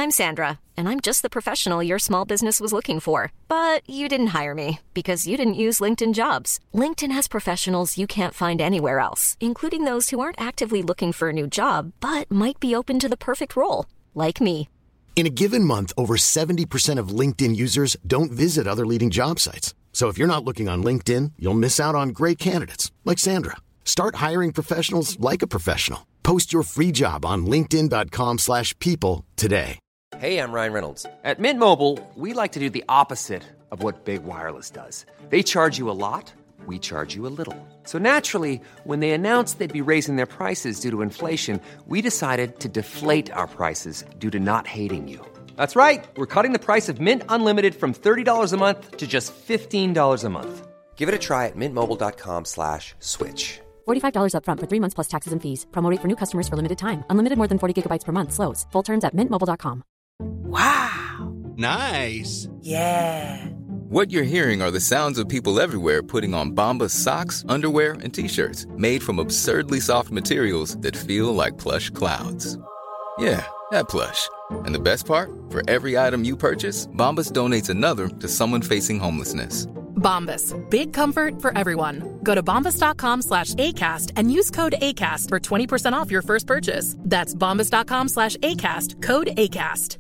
I'm Sandra, and I'm just the professional your small business was looking for. But you didn't hire me because you didn't use LinkedIn Jobs. LinkedIn has professionals you can't find anywhere else, including those who aren't actively looking for a new job, but might be open to the perfect role, like me. In a given month, over 70% of LinkedIn users don't visit other leading job sites. So if you're not looking on LinkedIn, you'll miss out on great candidates like Sandra. Start hiring professionals like a professional. Post your free job on linkedin.com/people today. Hey, I'm Ryan Reynolds. At Mint Mobile, we like to do the opposite of what Big Wireless does. They charge you a lot, we charge you a little. So naturally, when they announced they'd be raising their prices due to inflation, we decided to deflate our prices due to not hating you. That's right. We're cutting the price of Mint Unlimited from $30 a month to just $15 a month. Give it a try at mintmobile.com/switch. $45 up front for 3 months plus taxes and fees. Promo rate for new customers for limited time. Unlimited more than 40 gigabytes per month. Slows full terms at mintmobile.com. Wow. Nice. Yeah. What you're hearing are the sounds of people everywhere putting on Bombas socks, underwear, and T-shirts made from absurdly soft materials that feel like plush clouds. Yeah, that plush. And the best part? For every item you purchase, Bombas donates another to someone facing homelessness. Bombas. Big comfort for everyone. Go to bombas.com/ACAST and use code ACAST for 20% off your first purchase. That's bombas.com/ACAST. Code ACAST.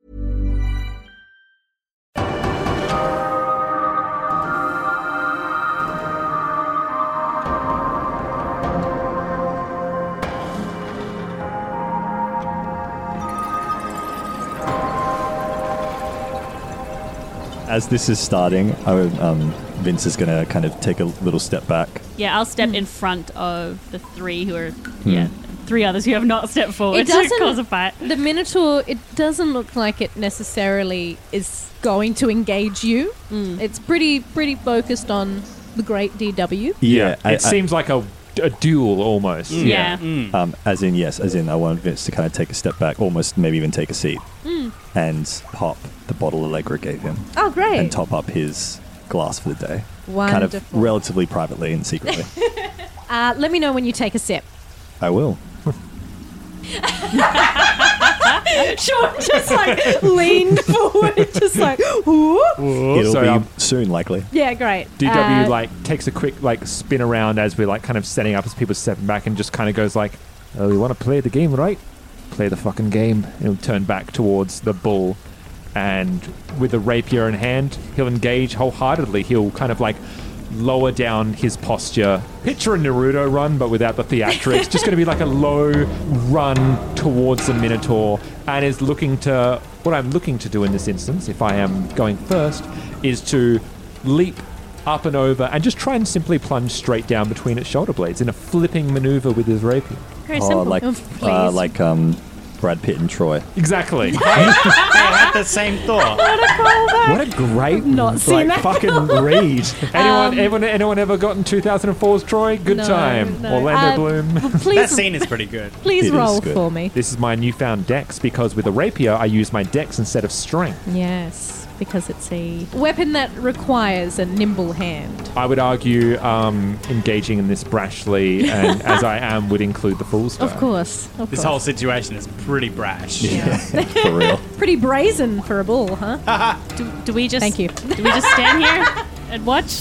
As this is starting, Vince is going to kind of take a little step back. Yeah, I'll step in front of the three who are, three others who have not stepped forward to cause a fight. The Minotaur, it doesn't look like it necessarily is going to engage you. It's pretty focused on the great DW. Yeah, it seems like a duel almost. Yeah. As in I want Vince to kind of take a step back, almost maybe even take a seat, and pop the bottle Allegra gave him. Oh, great. And top up his glass for the day. Wonderful. Kind of relatively privately and secretly. Let me know when you take a sip. I will. Sean just leaned forward, just ooh. It'll be soon, likely. Yeah, great. DW takes a quick spin around as we're kind of setting up as people stepping back and just kind of goes oh, you want to play the game, right? Play the fucking game. He'll turn back towards the bull, and with the rapier in hand, he'll engage wholeheartedly. He'll kind of lower down his posture. Picture a Naruto run, but without the theatrics. Just going to be a low run towards the Minotaur, and is what I'm looking to do in this instance, if I am going first, is to leap up and over and just try and simply plunge straight down between its shoulder blades in a flipping maneuver with his rapier. Very simple. Like Brad Pitt and Troy. Exactly. I had the same thought. What a great fucking read. Anyone ever gotten 2004's Troy? Good time. No. Orlando Bloom. That scene is pretty good. Please roll for me. This is my newfound dex, because with a rapier I use my dex instead of strength. Yes, because it's a weapon that requires a nimble hand. I would argue engaging in this brashly and as I am would include the fool's die. Of course. This whole situation is pretty brash. Yeah, for real. Pretty brazen for a bull, huh? Do we just... Thank you. Do we just stand here and watch?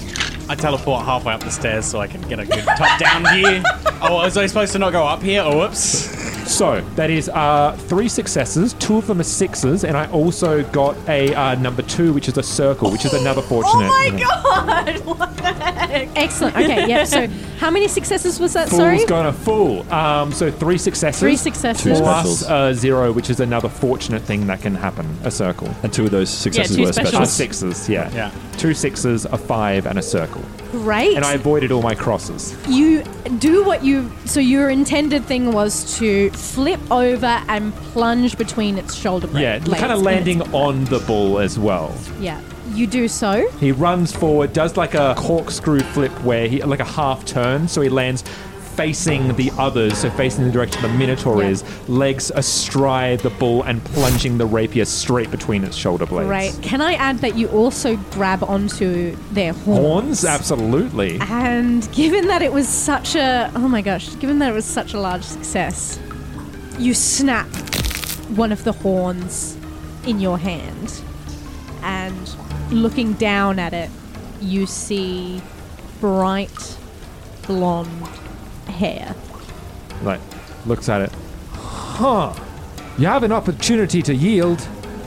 I teleport halfway up the stairs so I can get a good top-down view. Oh, was I supposed to not go up here? Oh, whoops. So, that is 3 successes. 2 of them are 6s, and I also got a number 2, which is a circle, which is another fortunate. Oh my god! What the heck? Excellent. Okay, yeah. So, how many successes was that? Fool's gone a fool. So 3 successes. 3 successes. Plus 0, which is another fortunate thing that can happen. A circle. And 2 of those successes were special. 6s, yeah. 2 6s, a 5, and a circle. Great. And I avoided all my crosses. You do what you... So your intended thing was to flip over and plunge between its shoulder blades. Yeah, kind of landing on the bull as well. Yeah. You do so. He runs forward, does a corkscrew flip where he... a half turn, so he lands facing the others, so facing the direction the Minotaur is, legs astride the bull and plunging the rapier straight between its shoulder blades. Right. Can I add that you also grab onto their horns? Horns? Absolutely. And given that it was such a... Oh my gosh. Given that it was such a large success, you snap one of the horns in your hand, and looking down at it, you see bright blonde hair. Like, looks at it. Huh. You have an opportunity to yield.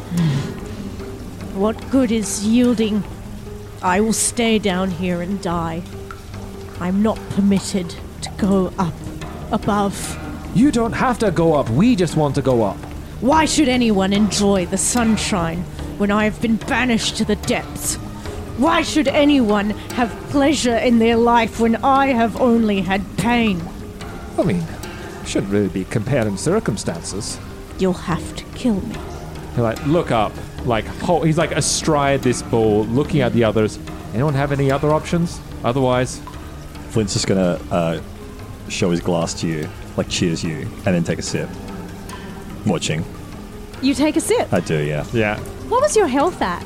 What good is yielding? I will stay down here and die. I'm not permitted to go up above. You don't have to go up. We just want to go up. Why should anyone enjoy the sunshine when I have been banished to the depths? Why should anyone have pleasure in their life when I have only had pain? I mean, shouldn't really be comparing circumstances. You'll have to kill me. He'll like look up, like he's like astride this bull, looking at the others. Anyone have any other options? Otherwise, Flint's just gonna show his glass to you, like cheers you, and then take a sip. Watching. You take a sip? I do, yeah. Yeah. What was your health at?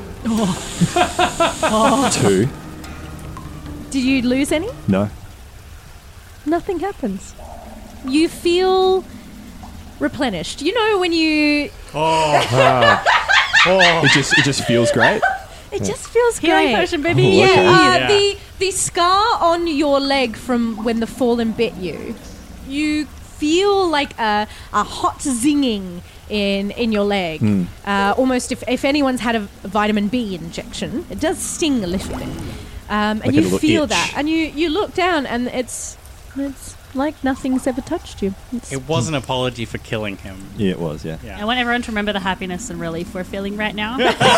2. Did you lose any? No. Nothing happens. You feel replenished. You know when you... It just feels great. It just feels Healing great. potion, baby. Oh, okay. Yeah. The scar on your leg from when the fallen bit you, you feel like a hot zinging in your leg. Almost if anyone's had a vitamin B injection, it does sting a little bit. And Like a you little feel itch. that. And you look down and it's like nothing's ever touched you. It was an apology for killing him. Yeah, it was, yeah. Yeah. I want everyone to remember the happiness and relief we're feeling right now.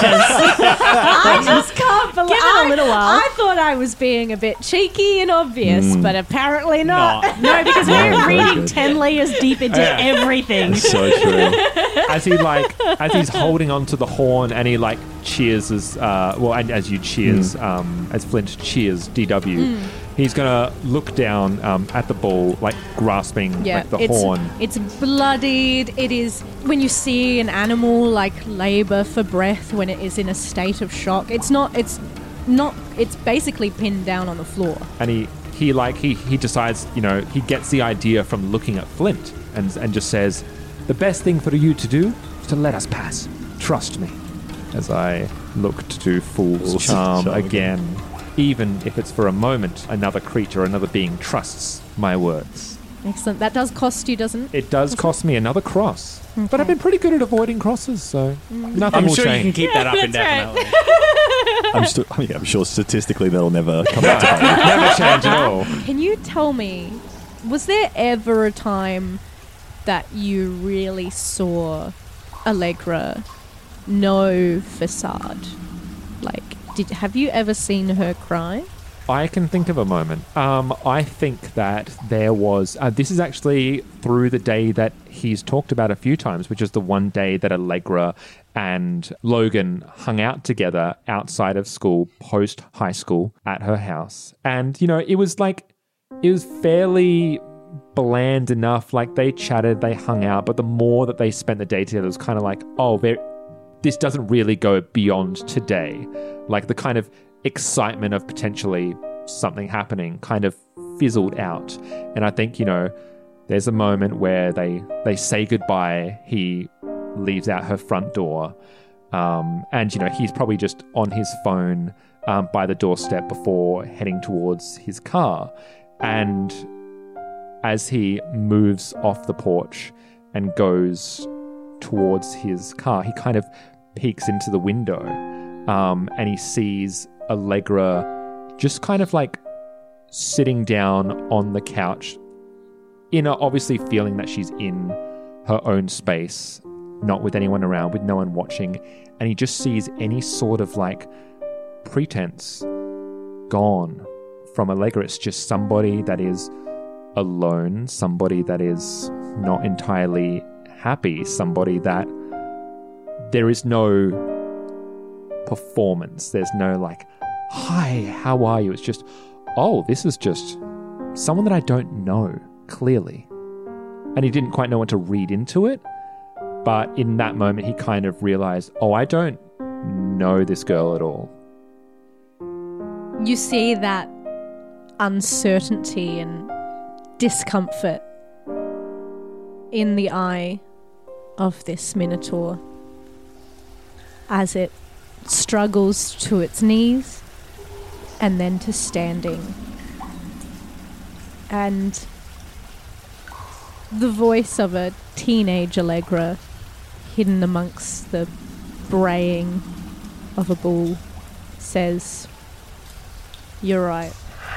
I just can't believe Give it a little while. I thought I was being a bit cheeky and obvious, but apparently not. No, because Yeah, we're very reading good. 10 layers deep into everything. It's so true. as he's holding onto the horn and he like cheers and as you cheers, as Flint cheers DW, he's gonna look down at the bull, like grasping like the horn. It's bloodied. It is when you see an animal like labor for breath when it is in a state of shock. It's basically pinned down on the floor. And he decides, he gets the idea from looking at Flint and just says, the best thing for you to do is to let us pass. Trust me. As I look to do Fool's Charm again. Even if it's for a moment, another creature, another being trusts my words. Excellent. That does cost you, doesn't it? It does cost me another cross. Okay. But I've been pretty good at avoiding crosses, so nothing I'm will sure change. you can keep that up indefinitely. I'm sure statistically that'll never come back to bite Never change at all. Can you tell me, was there ever a time that you really saw Allegra no facade? Like, have you ever seen her cry? I can think of a moment. I think that there was... this is actually through the day that he's talked about a few times, which is the one day that Allegra and Logan hung out together outside of school, post-high school, at her house. And, it was fairly bland enough. Like, they chatted, they hung out, but the more that they spent the day together, it was kind of like, this doesn't really go beyond today. Like, the kind of excitement of potentially something happening kind of fizzled out. And I think, there's a moment where they say goodbye. He leaves out her front door. And, he's probably just on his phone by the doorstep before heading towards his car. And as he moves off the porch and goes towards his car, he kind of peeks into the window and he sees Allegra just kind of like sitting down on the couch, obviously feeling that she's in her own space, not with anyone around, with no one watching, and he just sees any sort of like pretense gone from Allegra. It's just somebody that is alone, somebody that is not entirely happy, somebody that there is no performance. There's no like, hi, how are you? It's just, this is just someone that I don't know, clearly. And he didn't quite know what to read into it. But in that moment, he kind of realized, I don't know this girl at all. You see that uncertainty and discomfort in the eye of this minotaur as it struggles to its knees and then to standing. And the voice of a teenage Allegra hidden amongst the braying of a bull says, "You're right.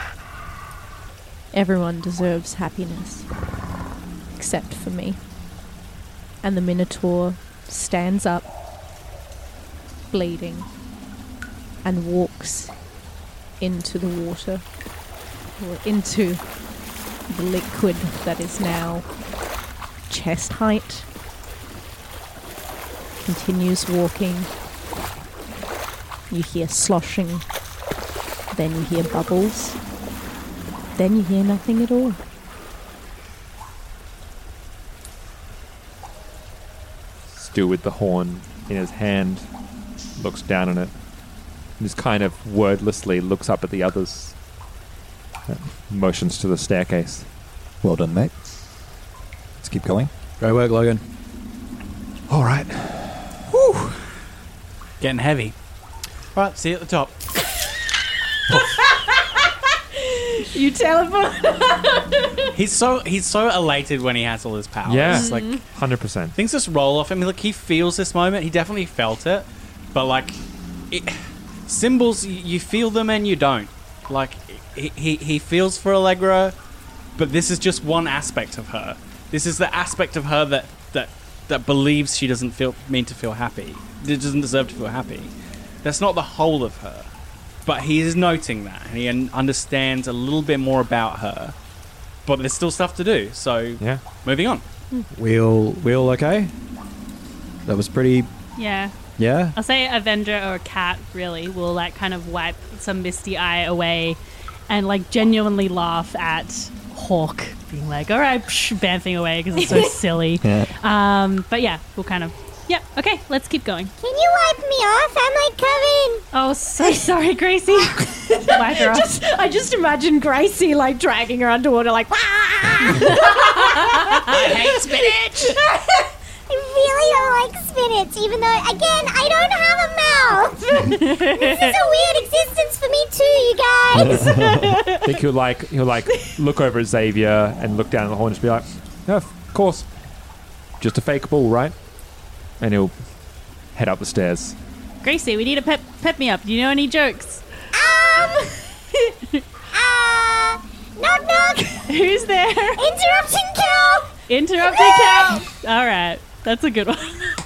Everyone deserves happiness, except for me." And the minotaur stands up, bleeding, and walks into the water, or into the liquid that is now chest height. Continues walking. You hear sloshing, then you hear bubbles, then you hear nothing at all. Still with the horn in his hand, looks down on it, and just kind of wordlessly looks up at the others. Motions to the staircase. Well done, mate. Let's keep going. Great work, Logan. All right. Whew. Getting heavy. All right, see you at the top. You teleport. He's so elated when he has all his powers. Yeah, It's like 100%. things just roll off him. Like he feels this moment. He definitely felt it, but like symbols, you feel them and you don't. Like he feels for Allegra, but this is just one aspect of her. This is the aspect of her that believes she doesn't mean to feel happy. Doesn't deserve to feel happy. That's not the whole of her. But he is noting that, and he understands a little bit more about her. But there's still stuff to do, so yeah. Moving on. We all okay? That was pretty... Yeah. Yeah? I'll say Avenger or Cat, really, will like kind of wipe some misty eye away and like genuinely laugh at Hawk being like, all right, bouncing away because it's so silly. Yeah. But yeah, we'll kind of... Yeah, okay, let's keep going. Can you wipe me off? I'm like covered. Oh, so sorry, Gracie. Wipe her off. I just imagine Gracie like dragging her underwater, like, I hate spinach. I really don't like spinach, even though, again, I don't have a mouth. This is a weird existence for me too, you guys. I think he'll look over at Xavier and look down at the horn and just be like, "No, of course, just a fake bull, right?" And he'll head up the stairs. Gracie, we need to pep me up. Do you know any jokes? Knock knock. Who's there? Interrupting cow. Interrupting cow. All right, that's a good one.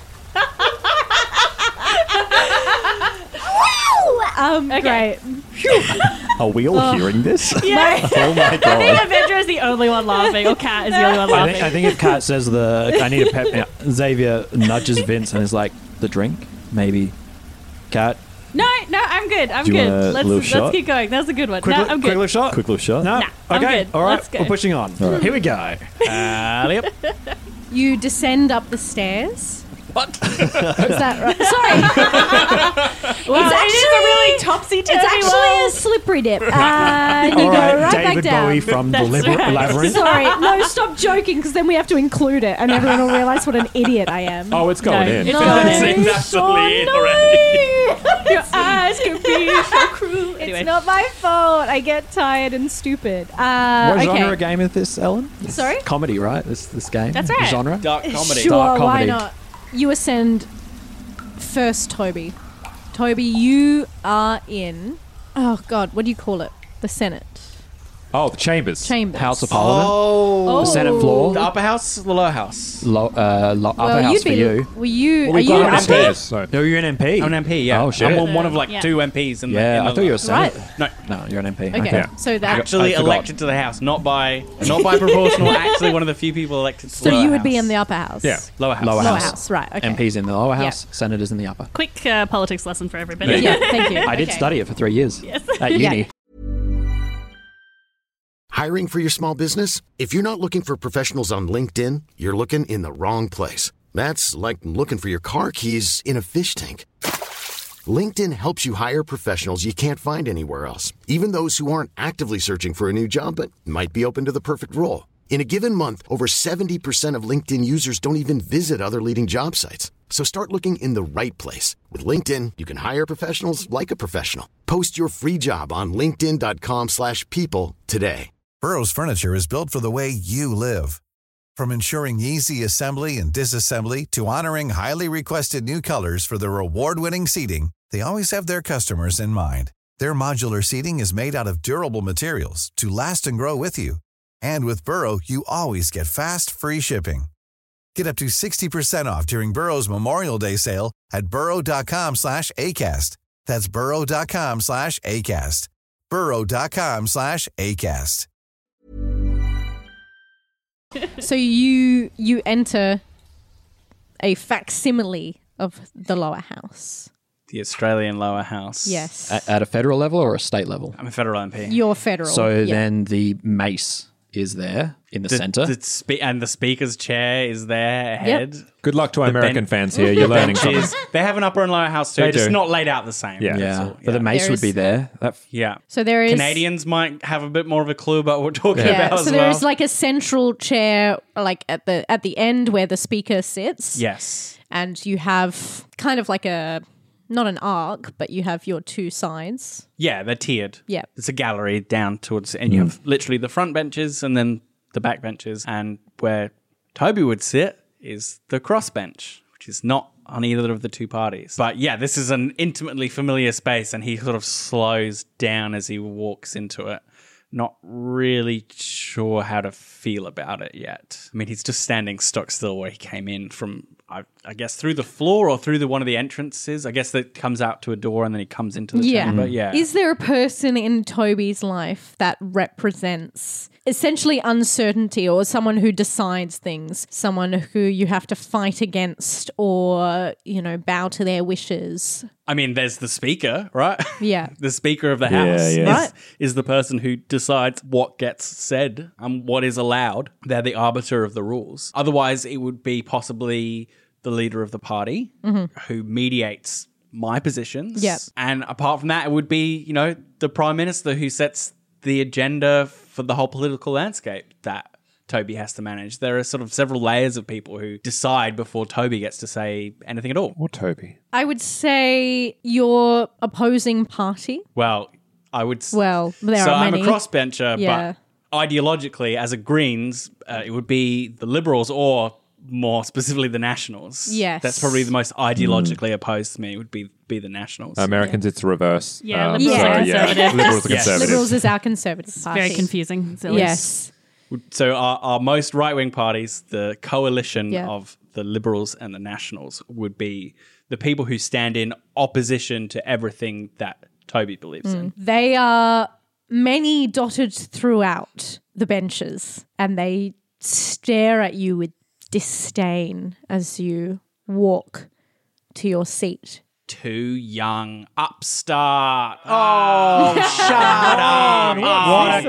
Great. Are we all hearing this? Yeah. Oh my I god. think Avenger is the only one laughing, or Cat is the only one laughing. I think if Kat says I need a pep me up, Xavier nudges Vince and is like, the drink? Maybe. Kat? No, I'm good. I'm Do you good. want a Let's little shot? keep going. That's a good one. Quick No, I'm quick good. little shot? Quick little shot? No? Nah, I'm okay. good. All right. Let's go. We're pushing on. All right. Here we go. Yep. You descend up the stairs. What? Is that right? Sorry. Well, it is a really topsy-turvy It's actually world. a slippery dip. And you All go right, right David back down. Bowie from the That's right. Labyrinth. Sorry. No, stop joking, because then we have to include it, and everyone will realise what an idiot I am. Oh, it's going in. It's No. going It's in. absolutely in no. Your eyes can be so cruel. Anyway. It's not my fault. I get tired and stupid. What okay. genre game is this, Ellen? It's Sorry? comedy, right? This game? That's right. Genre? Dark comedy. Sure, Dark why comedy. not? You ascend first, Toby. Toby, you are in... Oh, God, what do you call it? The Senate. Oh, the chambers. Chambers. House of Parliament? Oh. The Senate floor? The upper house, the lower house. Upper house you'd for be... you. Were you... Well, are we've you got an an MP? Upstairs, so. No, you're an MP. I'm an MP, yeah. Oh, shit. I'm one of like Yeah. 2 MPs in the... Yeah, in the I thought you were a senator. No. No, you're an MP. Okay, so that... Actually I forgot. elected to the House, not by proportional. Actually, one of the few people elected to the So lower you would be house. in the upper house? Yeah. Lower house. Lower Lower house. house, right, okay. MPs in the lower Yeah. house, senators in the upper. Quick politics lesson for everybody. Yeah, thank you. I did Okay. study it for 3 years Yes. at uni. Hiring for your small business? If you're not looking for professionals on LinkedIn, you're looking in the wrong place. That's like looking for your car keys in a fish tank. LinkedIn helps you hire professionals you can't find anywhere else, even those who aren't actively searching for a new job but might be open to the perfect role. In a given month, over 70% of LinkedIn users don't even visit other leading job sites. So start looking in the right place. With LinkedIn, you can hire professionals like a professional. Post your free job on linkedin.com/people today. Burrow's furniture is built for the way you live. From ensuring easy assembly and disassembly to honoring highly requested new colors for their award-winning seating, they always have their customers in mind. Their modular seating is made out of durable materials to last and grow with you. And with Burrow, you always get fast, free shipping. Get up to 60% off during Burrow's Memorial Day sale at burrow.com/ACAST. That's burrow.com/ACAST. burrow.com/ACAST. So you enter a facsimile of the lower house. The Australian lower house. Yes. At a federal level or a state level? I'm a federal MP. You're federal. So yeah. then the mace is there in the centre. And the speaker's chair is there ahead. Yep. Good luck to our American fans here. You're learning something. They have an upper and lower house too. They just do. not laid out the same. Yeah. That's all. But the mace There would is- be there. Yeah. So there is Canadians might have a bit more of a clue about what we're talking Yeah. about So as there well. is like a central chair, like at the end where the speaker sits. Yes. And you have kind of like not an arc, but you have your two sides. Yeah, they're tiered. Yeah. It's a gallery down towards, and you have literally the front benches and then the back benches. And where Toby would sit is the cross bench, which is not on either of the two parties. But yeah, this is an intimately familiar space, and he sort of slows down as he walks into it. Not really sure how to feel about it yet. I mean, he's just standing stock still where he came in from, I guess, through the floor or through one of the entrances. I guess that comes out to a door and then he comes into the chamber. Yeah. Is there a person in Toby's life that represents essentially uncertainty, or someone who decides things, someone who you have to fight against or, bow to their wishes? I mean, there's the speaker, right? Yeah. The speaker of the house Right. is the person who decides what gets said and what is allowed. They're the arbiter of the rules. Otherwise, it would be possibly the leader of the party who mediates my positions. Yep. And apart from that, it would be, the prime minister who sets the agenda for the whole political landscape that Toby has to manage. There are sort of several layers of people who decide before Toby gets to say anything at all. Or Toby. I would say your opposing party. Well, I would. Well, there so are I'm many. a crossbencher, Yeah. but ideologically, as a Greens, it would be the Liberals or more specifically the Nationals. Yes. That's probably the most ideologically opposed to me. Would be the Nationals. Americans, it's reverse. Yeah, liberals are conservative. Liberals are Yes. conservative. Liberals is our conservative party. Very confusing. It's always- Yes. So our most right-wing parties, the coalition Yeah. of the Liberals and the Nationals, would be the people who stand in opposition to everything that Toby believes in. They are many dotted throughout the benches, and they stare at you with disdain as you walk to your seat. Too young upstart. Oh, shut up. What a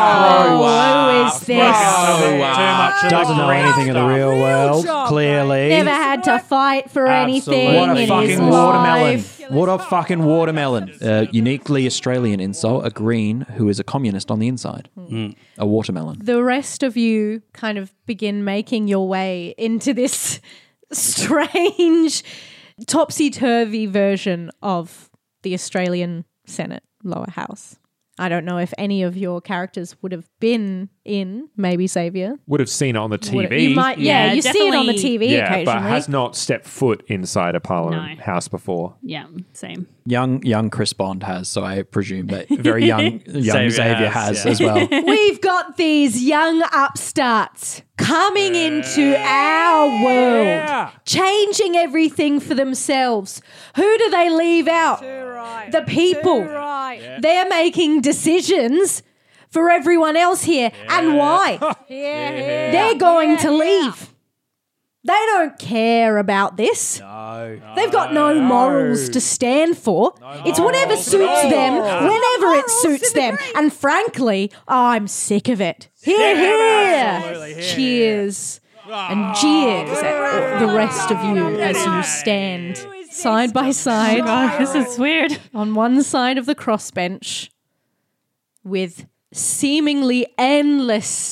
Who is this? Doesn't know anything of the real world, clearly. Never had to fight for anything What a in his fucking watermelon. life. What a fucking watermelon. Uniquely Australian insult, a green who is a communist on the inside. A watermelon. The rest of you kind of begin making your way into this strange, topsy-turvy version of the Australian Senate lower house. I don't know if any of your characters would have been in, maybe Xavier. Would have seen it on the TV. You might, Yeah, you see it on the definitely. TV yeah, occasionally. but has not stepped foot inside a parliament No. house before. Yeah, same. Young Chris Bond has, so I presume that very young Xavier has yeah. as well. We've got these young upstarts coming into our world, changing everything for themselves. Who do they leave out? The people. They're making decisions for everyone else here. And why? They're going to leave. They don't care about this. They've got no morals to stand for. It's whatever suits them, whenever it suits them. And frankly, I'm sick of it. Hear, hear. Cheers. And jeers at the rest of you as you stand side by side. God, this is weird. On one side of the crossbench with seemingly endless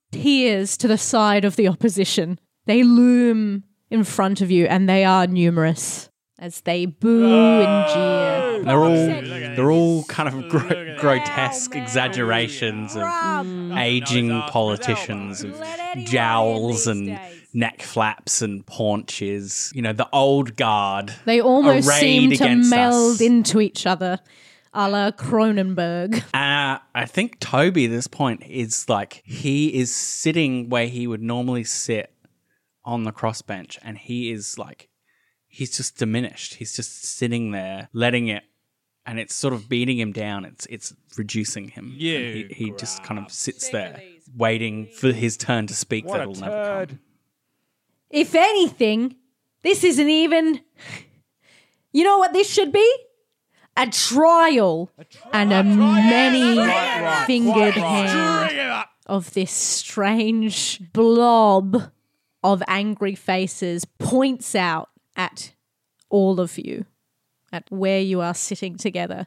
tiers to the side of the opposition. They loom in front of you, and they are numerous as they boo and jeer. They're all kind of grotesque exaggerations of aging politicians, of jowls and neck flaps and paunches. You know, the old guard. They almost seem to meld us. into each other, a la Cronenberg. I think Toby at this point is like, he is sitting where he would normally sit on the crossbench, and he is like, he's just diminished. He's just sitting there, letting it, and it's sort of beating him down. It's reducing him. He just kind of sits there, waiting for his turn to speak. That will never come. If anything, this isn't even... You know what this should be? A trial and a many-fingered hand of this strange blob of angry faces points out at all of you, at where you are sitting together.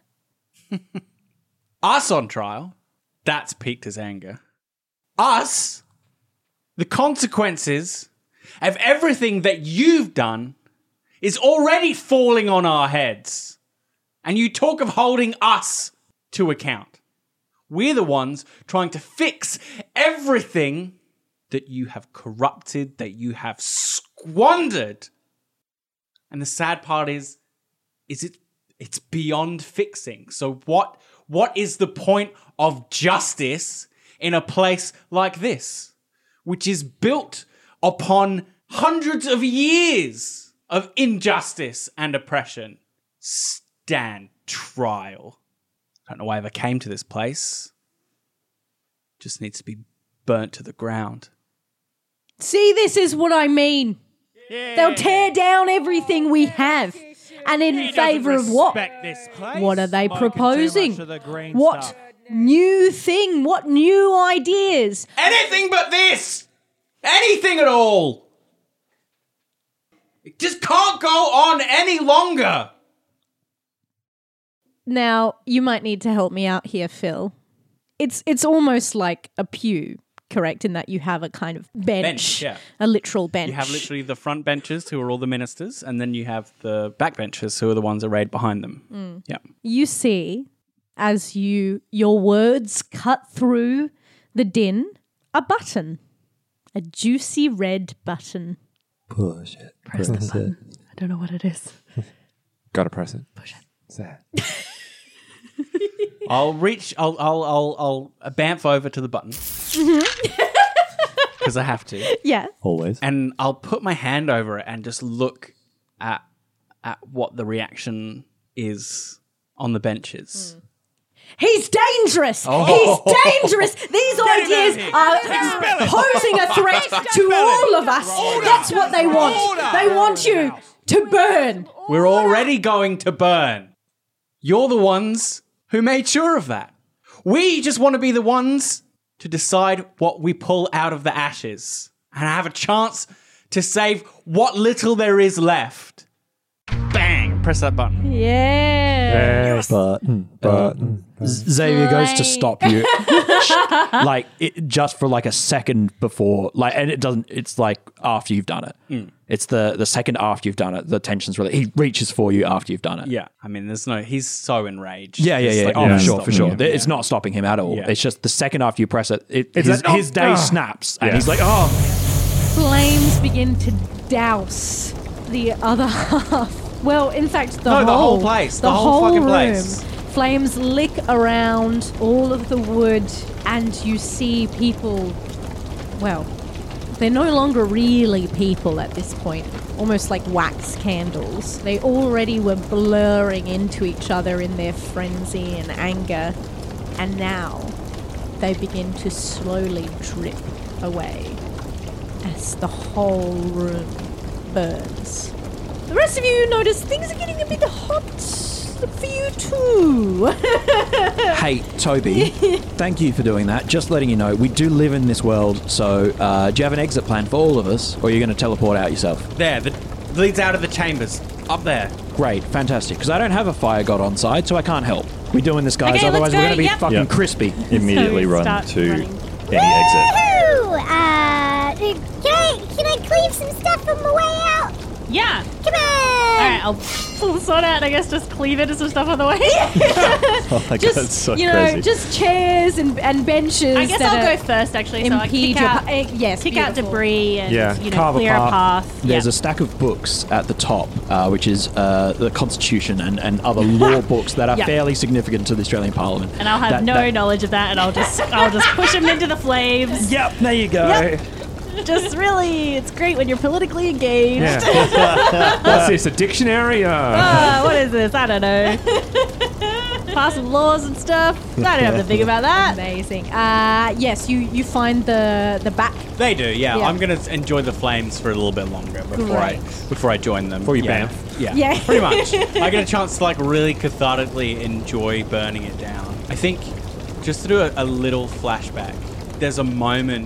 Us on trial, that's piqued his anger. Us, the consequences of everything that you've done is already falling on our heads. And you talk of holding us to account. We're the ones trying to fix everything that you have corrupted, that you have squandered. And the sad part is it's beyond fixing. So what is the point of justice in a place like this, which is built upon hundreds of years of injustice and oppression? Stand trial. I don't know why I ever came to this place. Just needs to be burnt to the ground. See, this is what I mean. They'll tear down everything we have. And in favour of what? What are they proposing? What new thing? What new ideas? Anything but this! Anything at all! It just can't go on any longer! Now, you might need to help me out here, Phil. It's almost like a pew, correct, in that you have a kind of bench, yeah. A literal bench. You have literally the front benches, who are all the ministers, and then you have the back benches, who are the ones arrayed behind them. Yeah. You see, as your words cut through the din, a button. A juicy red button. Push it. Press the button. I don't know what it is. Gotta press it. Push it. Sad. I'll bamf over to the button. Because I have to. Yeah. Always. And I'll put my hand over it and just look at what the reaction is on the benches. He's dangerous. Oh. He's dangerous. These ideas are posing a threat to all of us. That's what they want. They want you to burn. We're already going to burn. You're the ones who made sure of that. We just want to be the ones to decide what we pull out of the ashes and have a chance to save what little there is left. Bang! Press that button. Yeah. Yes. Button. Xavier goes to stop you, like just for like a second before, like, and it doesn't. It's like after you've done it. It's the second after you've done it. The tension's really. He reaches for you after you've done it. Yeah, I mean, he's so enraged. Yeah. Like, For sure. It's not stopping him at all. Yeah. It's just the second after you press it, his day snaps, and he's like, oh. Flames begin to douse the other half. Well, in fact, the whole place. The whole fucking room. place. Flames lick around all of the wood, and you see people, well, they're no longer really people at this point, almost like wax candles. They already were blurring into each other in their frenzy and anger, and now they begin to slowly drip away as the whole room burns. The rest of you notice things are getting a bit hot for you too. Hey, Toby, thank you for doing that. Just letting you know, we do live in this world, so do you have an exit plan for all of us, or are you going to teleport out yourself? There, that leads out of the chambers. Up there. Great, fantastic. Because I don't have a fire god on side, so I can't help. We're doing this, guys, Okay, otherwise let's we're go. going to be fucking crispy. Immediately So run start to running. any exit. Woo! Can I cleave some stuff on my way out? Yeah. Come on! Alright, I'll pull the sword out and I guess just cleave into some stuff on the way. Oh my god, it's so crazy. Just chairs and benches. I guess I'll go first, actually, so I impede can your kick out debris and carve clear a path. There's a stack of books at the top, which is the Constitution and other law books that are fairly significant to the Australian Parliament. And I'll have no knowledge of that, and I'll just push them into the flames. Yep, there you go. Yep. Just really, it's great when you're politically engaged. Yeah. What's this, a dictionary? What is this? I don't know. Pass some laws and stuff. I don't have to think about that. Amazing. Yes, you find the back. They do, yeah. I'm going to enjoy the flames for a little bit longer before I join them. Before you bam. Yeah, pretty much. I get a chance to really cathartically enjoy burning it down. I think just to do a little flashback, there's a moment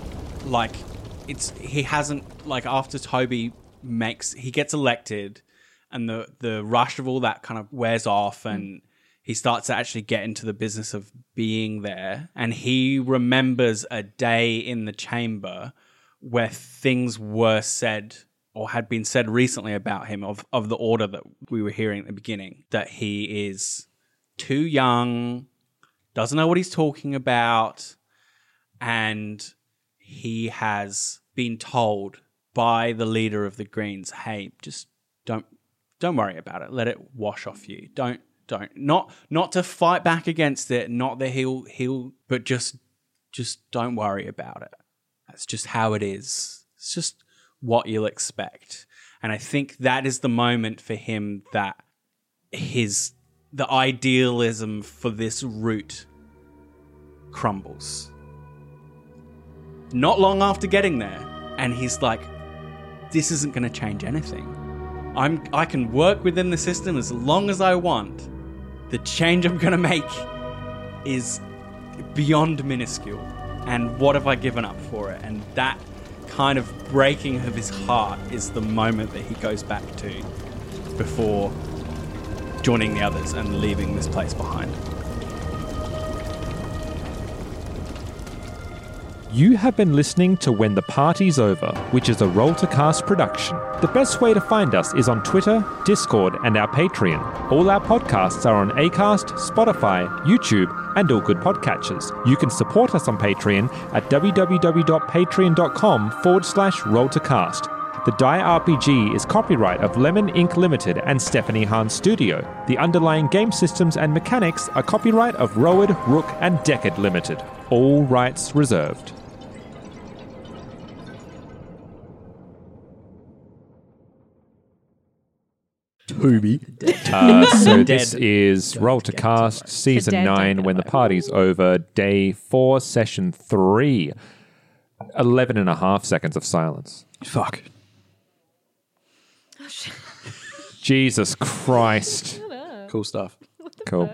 he hasn't after Toby he gets elected and the rush of all that kind of wears off and he starts to actually get into the business of being there, and he remembers a day in the chamber where things were said or had been said recently about him of the order that we were hearing at the beginning, that he is too young, doesn't know what he's talking about, and he has been told by the leader of the Greens, hey, just don't worry about it. Let it wash off you. Don't. Not to fight back against it, not that he'll but just don't worry about it. That's just how it is. It's just what you'll expect. And I think that is the moment for him that the idealism for this route crumbles. Not long after getting there, and he's like, this isn't going to change anything. I can work within the system as long as I want. The change I'm going to make is beyond minuscule. And what have I given up for it? And that kind of breaking of his heart is the moment that he goes back to before joining the others and leaving this place behind. You have been listening to When the Party's Over, which is a Roll to Cast production. The best way to find us is on Twitter, Discord, and our Patreon. All our podcasts are on Acast, Spotify, YouTube, and all good podcatchers. You can support us on Patreon at www.patreon.com/rolltocast. The Die RPG is copyright of Lemon Inc. Limited and Stephanie Hahn Studio. The underlying game systems and mechanics are copyright of Rowan, Rook, and Deckard Limited. All rights reserved. Toby. So this is Roll to Cast, Season 9, When the Party's Over, Day 4, Session 3. 11 and a half seconds of silence. Fuck. Jesus Christ. Cool stuff. Cool.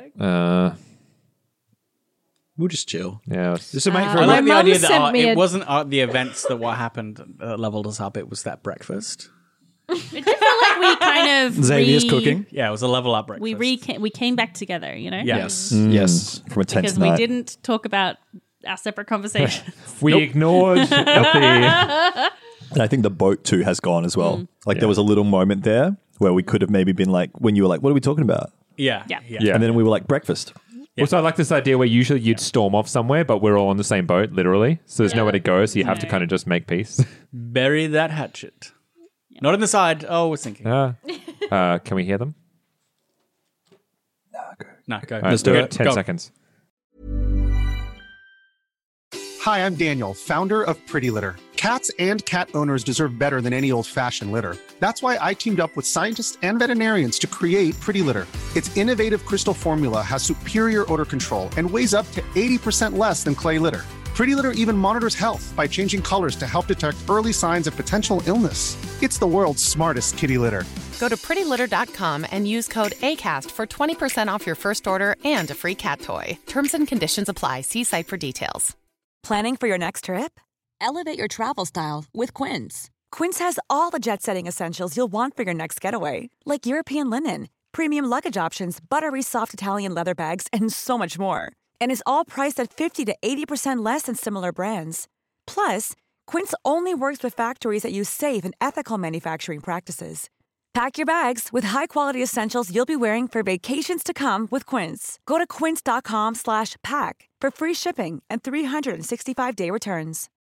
We'll just chill. Yeah. Just to make for I like the idea that it wasn't the events that what happened leveled us up. It was that breakfast. It did feel like we kind of Xavier's cooking. Yeah, it was a level up breakfast. We came back together, you know? Yes. Yes. From a tense because night. we didn't talk about our separate conversations. We ignored the... And I think the boat too has gone as well. There was a little moment there where we could have maybe been like, when you were like, what are we talking about? Yeah. And then we were like, breakfast. Yeah. Also, I like this idea where usually you'd storm off somewhere, but we're all on the same boat, literally. So there's nowhere to go, so you have to kind of just make peace. Bury that hatchet. Yeah. Not in the side. Oh, we're sinking. Can we hear them? No, go. Let's do it. 10 seconds. Hi, I'm Daniel, founder of Pretty Litter. Cats and cat owners deserve better than any old-fashioned litter. That's why I teamed up with scientists and veterinarians to create Pretty Litter. Its innovative crystal formula has superior odor control and weighs up to 80% less than clay litter. Pretty Litter even monitors health by changing colors to help detect early signs of potential illness. It's the world's smartest kitty litter. Go to prettylitter.com and use code ACAST for 20% off your first order and a free cat toy. Terms and conditions apply. See site for details. Planning for your next trip? Elevate your travel style with Quince. Quince has all the jet-setting essentials you'll want for your next getaway, like European linen, premium luggage options, buttery soft Italian leather bags, and so much more. And is all priced at 50 to 80% less than similar brands. Plus, Quince only works with factories that use safe and ethical manufacturing practices. Pack your bags with high-quality essentials you'll be wearing for vacations to come with Quince. Go to quince.com/pack for free shipping and 365-day returns.